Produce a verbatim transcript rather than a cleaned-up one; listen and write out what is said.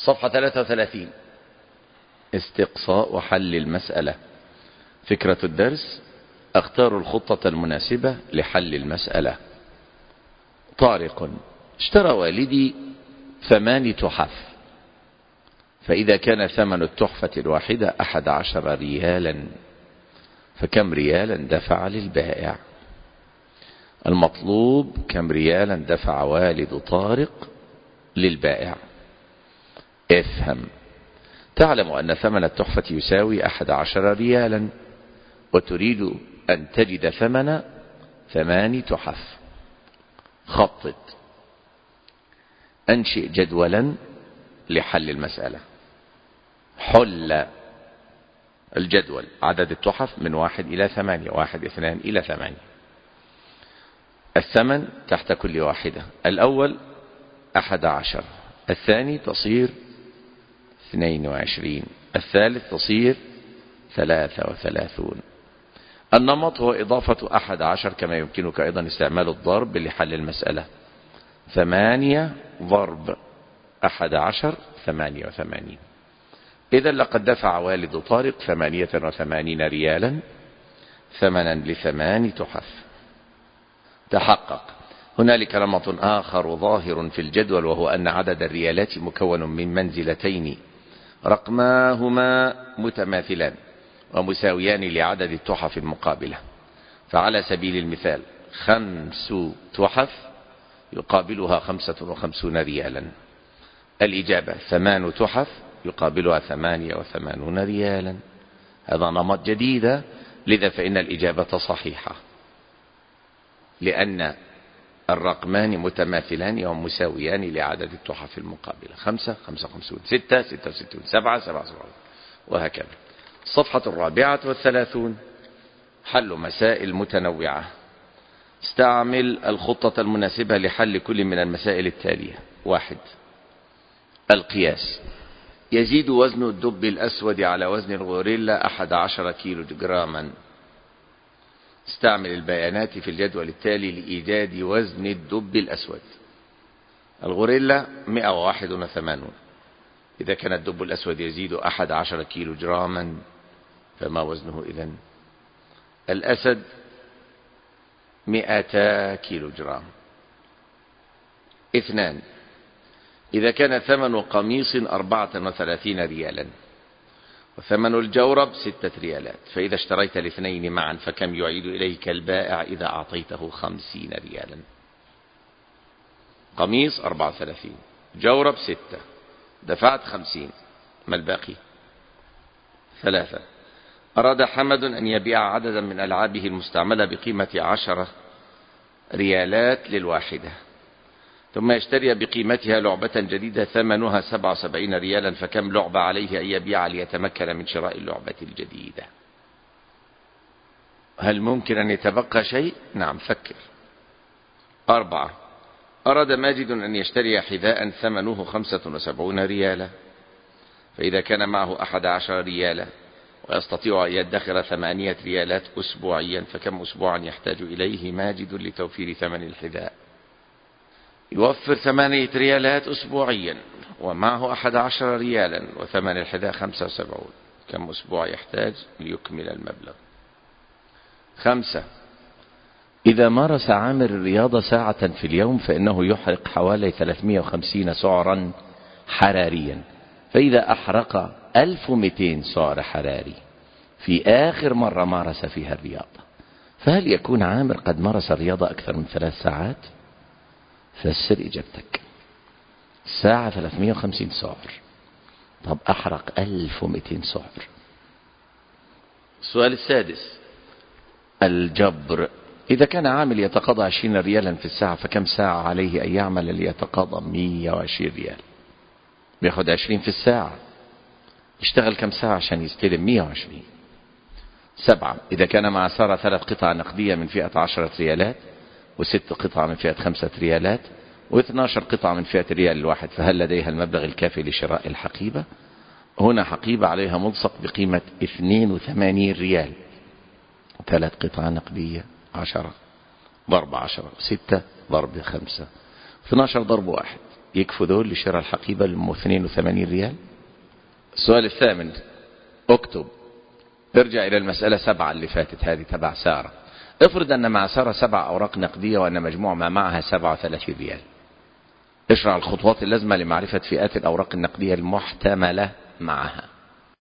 صفحة ثلاثة وثلاثين. استقصاء وحل المسألة. فكرة الدرس: أختار الخطة المناسبة لحل المسألة. طارق: اشترى والدي ثمان تحف، فإذا كان ثمن التحفة الواحدة أحد عشر ريالا، فكم ريالا دفع للبائع؟ المطلوب كم ريالا دفع والد طارق للبائع. افهم: تعلم أن ثمن التحفة يساوي أحد عشر ريالا، وتريد أن تجد ثمن ثمان تحف. خطط. أنشئ جدولا لحل المسألة. حل الجدول: عدد التحف من واحد إلى ثمانية، واحد اثنان إلى ثمانية. الثمن تحت كل واحدة: الأول أحد عشر، الثاني تصير اثنين وعشرين، الثالث تصير ثلاثة وثلاثون. النمط هو إضافة أحد عشر، كما يمكنك أيضا استعمال الضرب لحل المسألة. ثمانية ضرب أحد عشر ثمانية وثمانين. إذن لقد دفع والد طارق ثمانية وثمانين ريالا ثمنا لثمان تحف. تحقق. هنالك نمط آخر ظاهر في الجدول، وهو أن عدد الريالات مكون من منزلتين رقماهما متماثلان ومساويان لعدد التحف المقابلة. فعلى سبيل المثال: خمس تحف يقابلها خمسة وخمسون ريالا. الإجابة: ثمان تحف يقابلها ثمانية وثمانون ريالا. هذا نمط جديد، لذا فإن الإجابة صحيحة، لأن الرقمان متماثلان ومساويان لعدد التحف المقابلة. خمسة خمسة وخمسون، ستة ستة وستون، سبعة سبعة وسبعون، وهكذا. الصفحة الرابعة والثلاثون. حل مسائل متنوعة. استعمل الخطة المناسبة لحل كل من المسائل التالية. واحد: القياس. يزيد وزن الدب الأسود على وزن الغوريلا أحد عشر كيلو جراما. استعمل البيانات في الجدول التالي لإيجاد وزن الدب الأسود. الغوريلا مئة وواحد وثمانون. إذا كان الدب الأسود يزيد أحد عشر كيلو جراما، فما وزنه إذن؟ الأسد مئتا كيلو جرام. اثنان: إذا كان ثمن قميص أربعة وثلاثين ريالا، وثمن الجورب ستة ريالات، فإذا اشتريت الاثنين معا فكم يعيد إليك البائع إذا أعطيته خمسين ريالا؟ قميص أربعة وثلاثين، جورب ستة، دفعت خمسين، ما الباقي؟ ثلاثة. أراد حمد أن يبيع عددا من ألعابه المستعملة بقيمة عشرة ريالات للواحدة، ثم يشتري بقيمتها لعبة جديدة ثمنها سبعة وسبعين ريالا، فكم لعبة عليه أن يبيع ليتمكن من شراء اللعبة الجديدة؟ هل ممكن أن يتبقى شيء؟ نعم، فكر. أربعة: أراد ماجد أن يشتري حذاء ثمنه خمسة وسبعون ريالا، فإذا كان معه أحد عشر ريالا ويستطيع أن يدخر ثمانية ريالات أسبوعيا، فكم أسبوعا يحتاج إليه ماجد لتوفير ثمن الحذاء؟ يوفر ثمانية ريالات أسبوعيا ومعه أحد عشر ريالا وثمن الحذاء خمسة وسبعون، كم أسبوع يحتاج ليكمل المبلغ؟ خمسة: إذا مارس عامر الرياضة ساعة في اليوم فإنه يحرق حوالي ثلاثمئة وخمسين سعرا حراريا، فإذا أحرق ألف ومئتين سعر حراري في آخر مرة مارس فيها الرياضة، فهل يكون عامر قد مارس الرياضة أكثر من ثلاث ساعات؟ فسر إجابتك. الساعة ثلاثمئة وخمسين سعر، طب أحرق ألف ومئتين سعر. السؤال السادس: الجبر. إذا كان عامل يتقاضى عشرين ريالا في الساعة، فكم ساعة عليه أن يعمل ليتقاضى مئة وعشرين ريال؟ بياخد عشرين في الساعة، يشتغل كم ساعة عشان يستلم مئة وعشرين؟ سبعة: إذا كان مع سارة ثلاث قطع نقدية من فئة عشرة ريالات، وست قطع من فئة خمسة ريالات، واثنى عشر قطعة من فئة ريال الواحد، فهل لديها المبلغ الكافي لشراء الحقيبة؟ هنا حقيبة عليها ملصق بقيمة اثنين وثمانين ريال، ثلاث قطع نقدية، عشرة ضرب عشرة، ستة ضرب خمسة، اثنى عشر ضرب واحد، يكفوا دول لشراء الحقيبة ال اثنين وثمانين ريال؟ السؤال الثامن، اكتب، ارجع إلى المسألة سبعة اللي فاتت هذه تبع سارة. افرض أن مع سارة سبع أوراق نقدية وأن مجموع ما معها سبعة وثلاثين ريال. اشرع الخطوات اللازمة لمعرفة فئات الأوراق النقدية المحتملة معها.